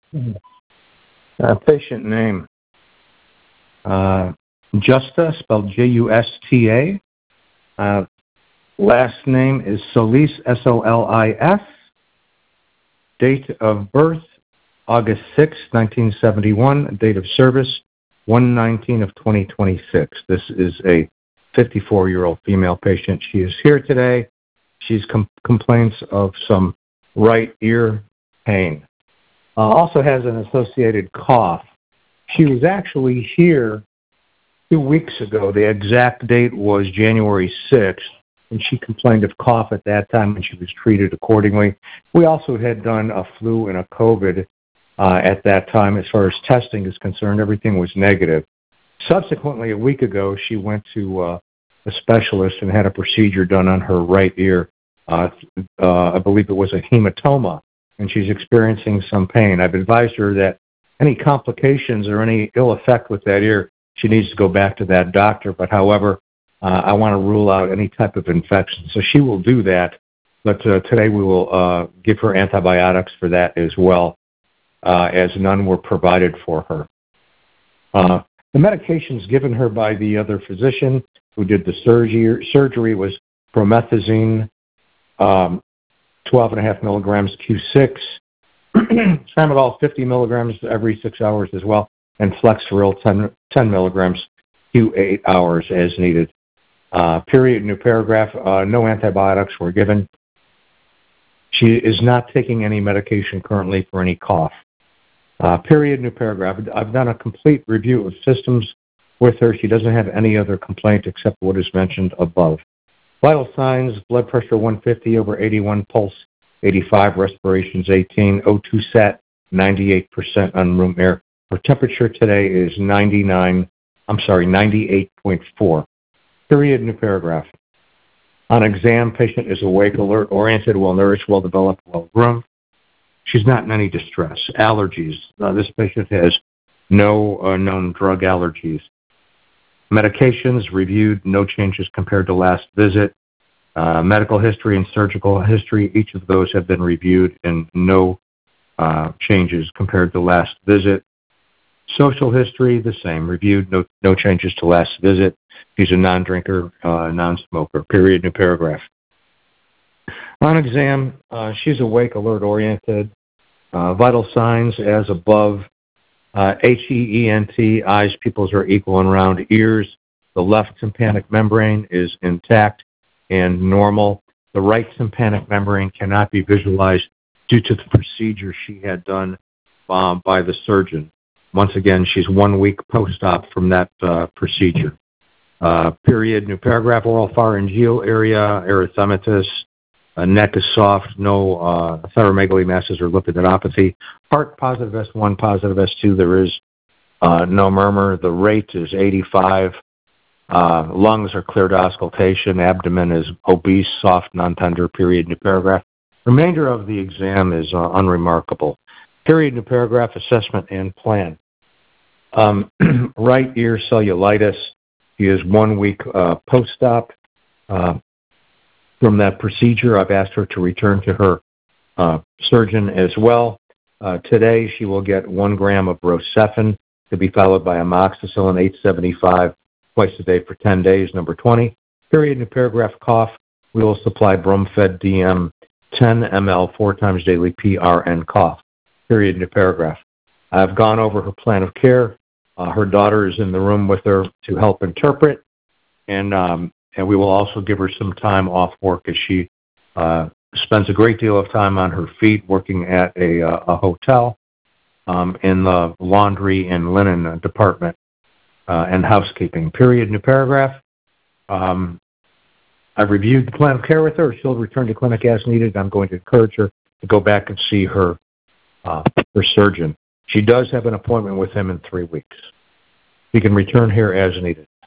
Patient name, Justa, spelled Justa. Last name is Solis, Solis. Date of birth, August 6, 1971. Date of service, 1/19 of 2026. This is a 54-year-old female patient. She is here today. She's complains of some right ear pain. Also has an associated cough. She was actually here 2 weeks ago. The exact date was January 6th, and she complained of cough at that time, and she was treated accordingly. We also had done a flu and a COVID at that time. As far as testing is concerned, everything was negative. Subsequently, a week ago, she went to a specialist and had a procedure done on her right ear. I believe it was a hematoma, and she's experiencing some pain. I've advised her that any complications or any ill effect with that ear, she needs to go back to that doctor. But however, I want to rule out any type of infection. So she will do that, but today we will give her antibiotics for that as well, as none were provided for her. The medications given her by the other physician who did the surgery was promethazine, 12.5 milligrams Q6, tramadol 50 milligrams every 6 hours as well, and Flexeril 10 milligrams Q8 hours as needed. Period, new paragraph, no antibiotics were given. She is not taking any medication currently for any cough. Period, new paragraph. I've done a complete review of systems with her. She doesn't have any other complaint except what is mentioned above. Vital signs, blood pressure 150 over 81, pulse 85, respirations 18, O2 sat 98% on room air. Her temperature today is 98.4. Period, new paragraph. On exam, patient is awake, alert, oriented, well-nourished, well-developed, well-groomed. She's not in any distress. Allergies. This patient has no known drug allergies. Medications reviewed, no changes compared to last visit. Medical history and surgical history, each of those have been reviewed and no changes compared to last visit. Social history, the same, reviewed, no changes to last visit. She's a non-drinker, non-smoker. Period, new paragraph. On exam, she's awake, alert, oriented. Vital signs as above. HEENT, eyes, pupils are equal and round. Ears, the left tympanic membrane is intact and normal. The right tympanic membrane cannot be visualized due to the procedure she had done by the surgeon. Once again, she's 1 week post-op from that procedure. Period, new paragraph. Oral pharyngeal area, erythematous. Neck is soft, no thyromegaly masses or lipidinopathy. Heart positive S1, positive S2. There is no murmur. The rate is 85. Lungs are clear to auscultation. Abdomen is obese, soft, non-tender. Period, new paragraph. Remainder of the exam is unremarkable. Period, new paragraph. Assessment and plan. Right ear cellulitis. She is 1 week post-op. From that procedure, I've asked her to return to her surgeon as well. Today, she will get 1 gram of Rocephin to be followed by amoxicillin 875 twice a day for 10 days. Number 20. Period, new paragraph, cough. We will supply Bromfed DM 10 ml 4 times daily, PRN cough. Period, new paragraph. I've gone over her plan of care. Her daughter is in the room with her to help interpret, and we will also give her some time off work as she spends a great deal of time on her feet working at a hotel in the laundry and linen department and housekeeping. Period, new paragraph. I've reviewed the plan of care with her. She'll return to clinic as needed. I'm going to encourage her to go back and see her surgeon. She does have an appointment with him in 3 weeks. She can return here as needed.